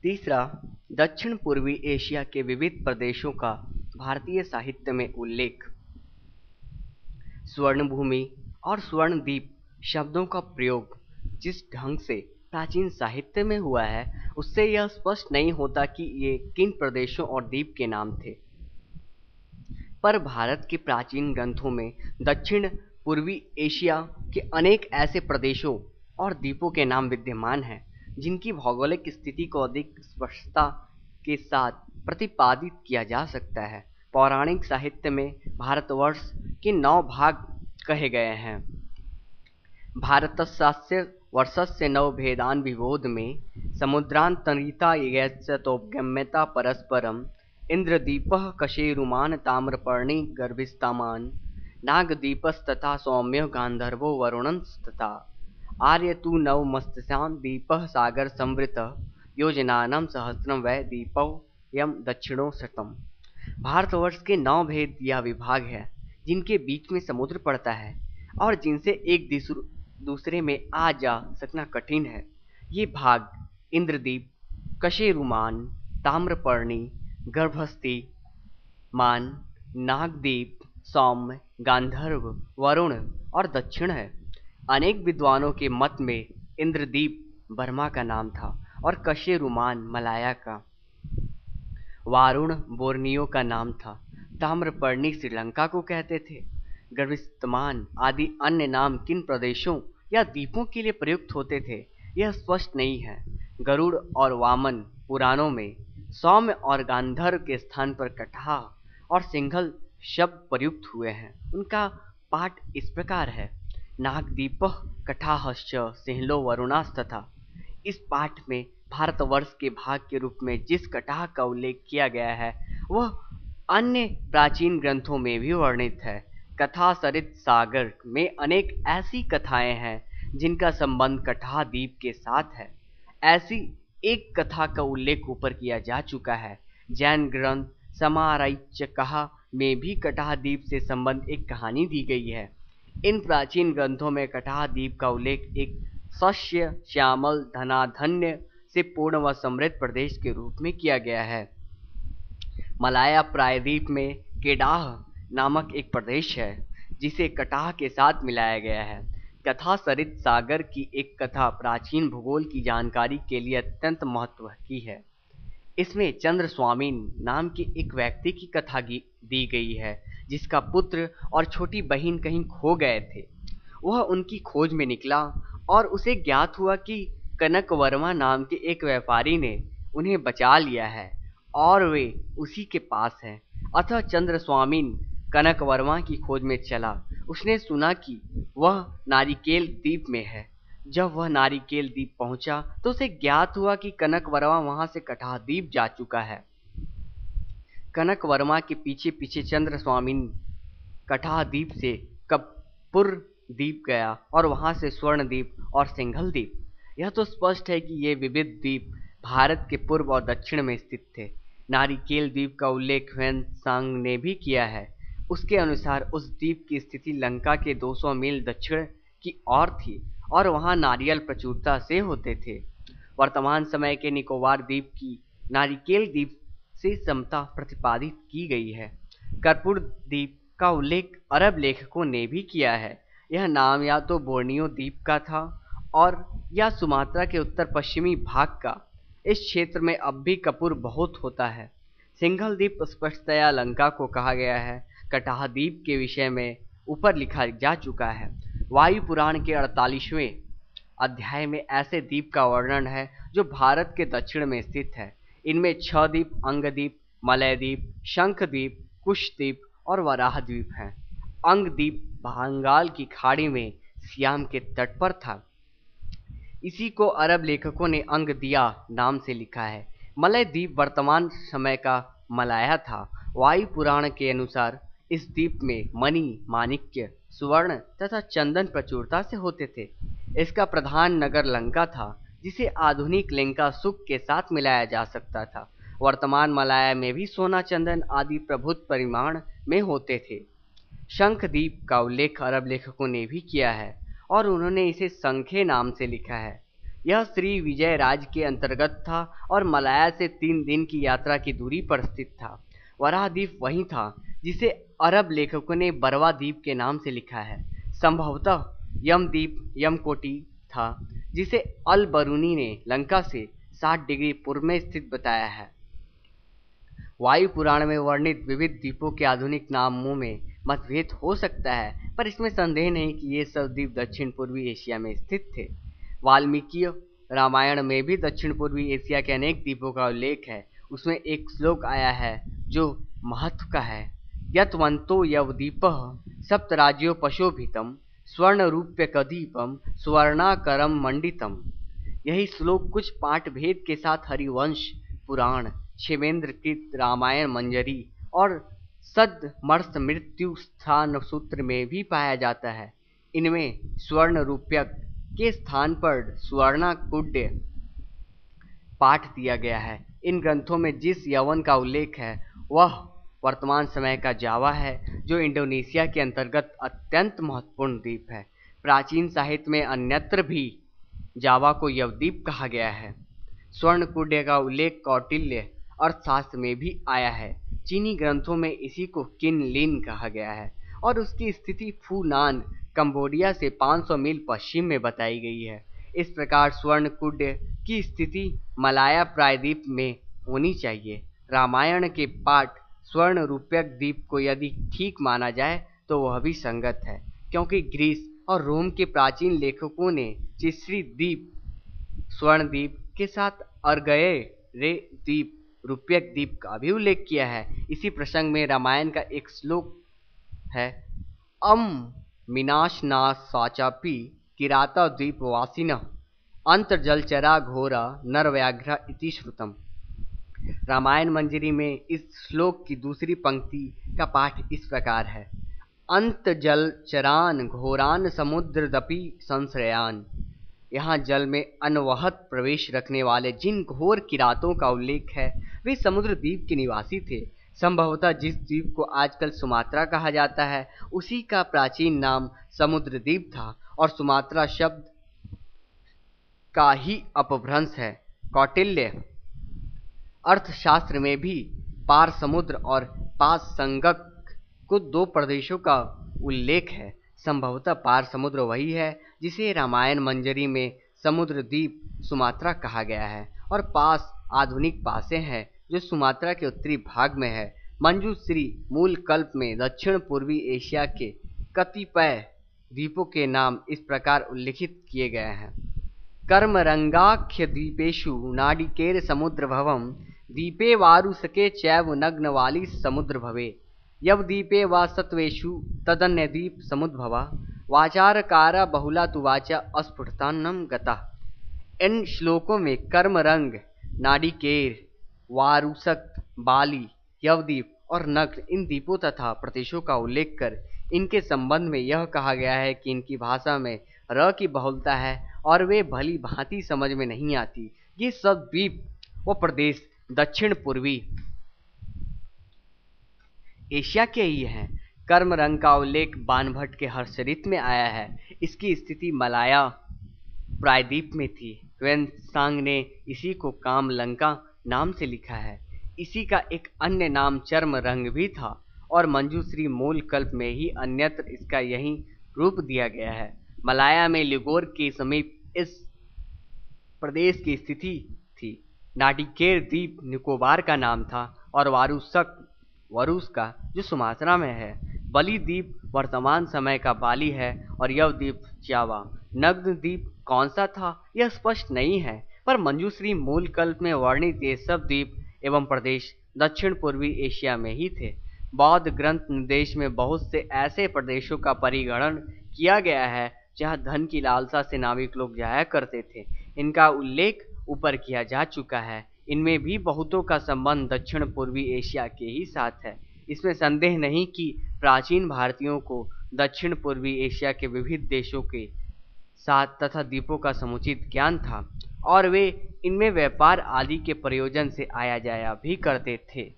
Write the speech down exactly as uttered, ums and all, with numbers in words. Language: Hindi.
तीसरा, दक्षिण पूर्वी एशिया के विविध प्रदेशों का भारतीय साहित्य में उल्लेख। स्वर्णभूमि और स्वर्णद्वीप शब्दों का प्रयोग जिस ढंग से प्राचीन साहित्य में हुआ है, उससे यह स्पष्ट नहीं होता कि ये किन प्रदेशों और द्वीप के नाम थे। पर भारत के प्राचीन ग्रंथों में दक्षिण पूर्वी एशिया के अनेक ऐसे प्रदेशों और द्वीपों के नाम विद्यमान हैं जिनकी भौगोलिक स्थिति को अधिक स्पष्टता के साथ प्रतिपादित किया जा सकता है। पौराणिक साहित्य में भारतवर्ष के नौ भाग कहे गए हैं। भारतस्य वर्षस्य नौ भेदान विबोध में समुद्रांतरिता यैश्चतोपगम्यता परस्परम इंद्रदीपः कशेरुमान ताम्रपर्णी गर्भिस्तामान नागदीपस्तथा सौम्य गांधर्वो वरुणस्तथा आर्य तु नव मत्स्यान् दीपः सागर संवृतः योजनानां सहस्रम वै दीपौ यम दक्षिणो शतम। भारतवर्ष के नौ भेद या विभाग है जिनके बीच में समुद्र पड़ता है और जिनसे एक दूसरे में आ जा सकना कठिन है। ये भाग इंद्रदीप, कशेरुमान, ताम्रपर्णी, गर्भस्थी मान, नागदीप, सौम्य, गांधर्व, वरुण और दक्षिण है। अनेक विद्वानों के मत में इंद्रदीप बर्मा का नाम था और कशेरुमान मलाया का, वारुण बोर्नियो का नाम था, ताम्रपर्णी श्रीलंका को कहते थे। गर्भिस्तान आदि अन्य नाम किन प्रदेशों या द्वीपों के लिए प्रयुक्त होते थे यह स्पष्ट नहीं है। गरुड़ और वामन पुराणों में सौम्य और गांधर्व के स्थान पर कटहा और सिंघल शब्द प्रयुक्त हुए हैं। उनका पाठ इस प्रकार है: नागदीपः कटाहश्च सिंहलो वरुणास्तथा। इस पाठ में भारतवर्ष के भाग के रूप में जिस कटाह का उल्लेख किया गया है वह अन्य प्राचीन ग्रंथों में भी वर्णित है। कथा सरित सागर में अनेक ऐसी कथाएं हैं जिनका संबंध कटाह द्वीप के साथ है। ऐसी एक कथा का उल्लेख ऊपर किया जा चुका है। जैन ग्रंथ समाराइचकहा में भी कटाह द्वीप से संबंध एक कहानी दी गई है। इन प्राचीन ग्रंथों में कटाह द्वीप का उल्लेख एक शस्य श्यामल धनाधन्य से पूर्ण व समृद्ध प्रदेश के रूप में किया गया है। मलाया प्रायद्वीप में केडाह नामक एक प्रदेश है जिसे कटाह के साथ मिलाया गया है। कथा सरित सागर की एक कथा प्राचीन भूगोल की जानकारी के लिए अत्यंत महत्व की है। इसमें चंद्र स्वामी नाम के एक व्यक्ति की कथा दी गई है जिसका पुत्र और छोटी बहन कहीं खो गए थे। वह उनकी खोज में निकला और उसे ज्ञात हुआ कि कनक वर्मा नाम के एक व्यापारी ने उन्हें बचा लिया है और वे उसी के पास हैं। अतः चंद्र स्वामी कनक वर्मा की खोज में चला। उसने सुना कि वह नारिकेल द्वीप में है। जब वह नारिकेल द्वीप पहुंचा तो उसे ज्ञात हुआ कि कनक वर्मा वहां से कटाह द्वीप जा चुका है। कनक वर्मा के पीछे पीछे चंद्र स्वामी कटाह द्वीप से कपूर द्वीप गया और वहां से स्वर्ण द्वीप और सिंघल द्वीप। यह तो स्पष्ट है कि ये विविध द्वीप भारत के पूर्व और दक्षिण में स्थित थे। नारिकेल द्वीप का उल्लेख ह्वेन-त्सांग ने भी किया है। उसके अनुसार उस द्वीप की स्थिति लंका के दो सौ मील दक्षिण की ओर थी और वहां नारियल प्रचुरता से होते थे। वर्तमान समय के निकोबार द्वीप की नारिकेल द्वीप से समता प्रतिपादित की गई है। कपूर द्वीप का उल्लेख अरब लेखकों ने भी किया है। यह नाम या तो बोर्नियो द्वीप का था और या सुमात्रा के उत्तर पश्चिमी भाग का। इस क्षेत्र में अब भी कपूर बहुत होता है। सिंघल द्वीप स्पष्टतया लंका को कहा गया है। कटाह द्वीप के विषय में ऊपर लिखा जा चुका है। वायु पुराण के अड़तालीसवें अध्याय में ऐसे द्वीप का वर्णन है जो भारत के दक्षिण में स्थित है। इनमें छह द्वीप अंगद्वीप, मलयद्वीप, शंखद्वीप, कुशद्वीप और वराह द्वीप हैं। अंगद्वीप बंगाल की खाड़ी में सियाम के तट पर था। इसी को अरब लेखकों ने अंगदिया नाम से लिखा है। मलय द्वीप वर्तमान समय का मलाया था। वायु पुराण के अनुसार इस द्वीप में मणि, माणिक्य, सुवर्ण तथा चंदन प्रचुरता से होते थे। इसका प्रधान नगर लंका था जिसे आधुनिक लंका सुख के साथ मिलाया जा सकता था। वर्तमान मलाया में भी सोना, चंदन आदि प्रभुत परिमाण में होते थे। शंखद्वीप का उल्लेख अरब लेखकों ने भी किया है और उन्होंने इसे संखे नाम से लिखा है। यह श्री विजय राज के अंतर्गत था और मलाया से तीन दिन की यात्रा की दूरी पर स्थित था। वराह द्वीप वही था जिसे अरब लेखकों ने बरवा द्वीप के नाम से लिखा है। संभवतः यमद्वीप यमकोटी था जिसे अल बरूनी ने लंका से साठ डिग्री पूर्व में स्थित बताया है। वायु पुराण में वर्णित विविध द्वीपों के आधुनिक नामों में मतभेद हो सकता है, पर इसमें संदेह नहीं कि ये सब द्वीप दक्षिण पूर्वी एशिया में स्थित थे। वाल्मीकि रामायण में भी दक्षिण पूर्वी एशिया के अनेक द्वीपों का उल्लेख है। उसमें एक श्लोक आया है जो महत्व का है, यत्वंतो यवद्वीपः सप्तराज्योपशोभितम् स्वर्णरूप्यकदीपम सुवर्णाकरम मंडितम। यही श्लोक कुछ पाठ भेद के साथ हरिवंश पुराण, क्षेमेंद्रकृत रामायण मंजरी और सद्मर्ष मृत्यु स्थान सूत्र में भी पाया जाता है। इनमें स्वर्ण रूप्यक के स्थान पर सुवर्णाकुड्य पाठ दिया गया है। इन ग्रंथों में जिस यवन का उल्लेख है वह वर्तमान समय का जावा है, जो इंडोनेशिया के अंतर्गत अत्यंत महत्वपूर्ण द्वीप है। प्राचीन साहित्य में अन्यत्र भी जावा को यवद्वीप कहा गया है। स्वर्णकुड्य का उल्लेख कौटिल्य अर्थशास्त्र में भी आया है। चीनी ग्रंथों में इसी को किन लिन कहा गया है और उसकी स्थिति फूनान कंबोडिया से पाँच सौ मील पश्चिम में बताई गई है। इस प्रकार स्वर्णकुड्य की स्थिति मलाया प्रायद्वीप में होनी चाहिए। रामायण के पाठ स्वर्ण रूप्यक द्वीप को यदि ठीक माना जाए तो वह भी संगत है, क्योंकि ग्रीस और रोम के प्राचीन लेखकों ने चिस्री द्वीप स्वर्ण द्वीप के साथ अर्गये रे द्वीप रूप्यक द्वीप का भी उल्लेख किया है। इसी प्रसंग में रामायण का एक श्लोक है, अम मीनाशनासाचापि किराता द्वीप वासिनः अंतर्जलचरा घोरा नरव्याघ्र इति श्रुतम। रामायण मंजरी में इस श्लोक की दूसरी पंक्ति का पाठ इस प्रकार है, अंत जल चरान घोरान समुद्रदपि संश्रयान। यहाँ जल में अनवहत प्रवेश रखने वाले जिन घोर किरातों का उल्लेख है वे समुद्र द्वीप के निवासी थे। संभवतः जिस द्वीप को आजकल सुमात्रा कहा जाता है उसी का प्राचीन नाम समुद्र द्वीप था और सुमात्रा शब्द का ही अपभ्रंश है। कौटिल्य अर्थशास्त्र में भी पार समुद्र और पास संगक को दो प्रदेशों का उल्लेख है। संभवतः पार समुद्र वही है जिसे रामायण मंजरी में समुद्र द्वीप सुमात्रा कहा गया है और पास आधुनिक पासे है जो सुमात्रा के उत्तरी भाग में है। मंजूश्री मूल कल्प में दक्षिण पूर्वी एशिया के कतिपय द्वीपों के नाम इस प्रकार उल्लिखित किए गए हैं, कर्मरंगाख्य द्वीपेशु नाडिकेर समुद्र भवम द्वीपे वारुसके चैव नग्नवाली समुद्र भवे यवद्वीपे वा सत्वेषु तदन्यद्वीप समुद्भवा वाचारकारा बहुला तु वाचा अस्फुटतान्नम गता। इन श्लोकों में कर्मरंग, नाडिकेर, वारुसक, बाली, यवद्वीप और नग्न इन द्वीपों तथा प्रदेशों का उल्लेख कर इनके संबंध में यह कहा गया है कि इनकी भाषा में र की बहुलता है और वे भली भांति समझ में नहीं आती। ये सब द्वीप व प्रदेश दक्षिण पूर्वी एशिया के ही हैं। कर्मरंग का उल्लेख बाणभट्ट के हर्षचरित में आया है। इसकी स्थिति मलाया प्रायद्वीप में थी। वेन्सांग ने इसी को कामलंका नाम से लिखा है। इसी का एक अन्य नाम चर्मरंग भी था और मंजूश्री मूल कल्प में ही अन्यत्र इसका यही रूप दिया गया है। मलाया में लिगोर के समीप इस प्रदेश की स्थिति थी। नाडिकेर द्वीप निकोबार का नाम था और वारुसक वरुस का जो सुमात्रा में है। बली द्वीप वर्तमान समय का बाली है और यव द्वीप जावा। नग्न द्वीप कौन सा था यह स्पष्ट नहीं है, पर मंजूश्री मूल कल्प में वर्णित ये सब द्वीप एवं प्रदेश दक्षिण पूर्वी एशिया में ही थे। बौद्ध ग्रंथ निर्देश में बहुत से ऐसे प्रदेशों का परिगणन किया गया है जहाँ धन की लालसा से नाविक लोग जाया करते थे। इनका उल्लेख ऊपर किया जा चुका है। इनमें भी बहुतों का संबंध दक्षिण पूर्वी एशिया के ही साथ है। इसमें संदेह नहीं कि प्राचीन भारतीयों को दक्षिण पूर्वी एशिया के विविध देशों के साथ तथा द्वीपों का समुचित ज्ञान था और वे इनमें व्यापार आदि के प्रयोजन से आया जाया भी करते थे।